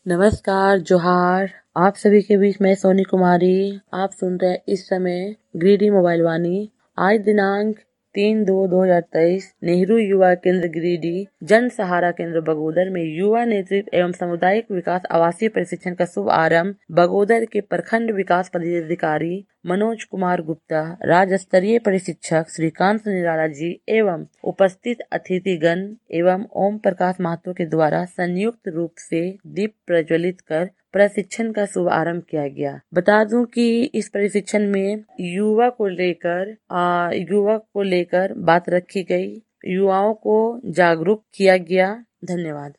नमस्कार, जोहार। आप सभी के बीच में सोनी कुमारी। आप सुन रहे हैं इस समय ग्रीडी मोबाइल वाणी। आज दिनांक 3/2/2023 नेहरू युवा केंद्र गिरिडीह, जन सहारा केंद्र बगोदर में युवा नेतृत्व एवं सामुदायिक विकास आवासीय प्रशिक्षण का शुभ आरंभ बगोदर के प्रखंड विकास पदाधिकारी मनोज कुमार गुप्ता, राज्य स्तरीय प्रशिक्षक श्रीकांत निराला जी एवं उपस्थित अतिथिगण एवं ओम प्रकाश महतो के द्वारा संयुक्त रूप से दीप प्रज्वलित कर प्रशिक्षण का शुभ आरंभ किया गया। बता दूं कि इस प्रशिक्षण में युवा को लेकर बात रखी गई, युवाओं को जागरूक किया गया। धन्यवाद।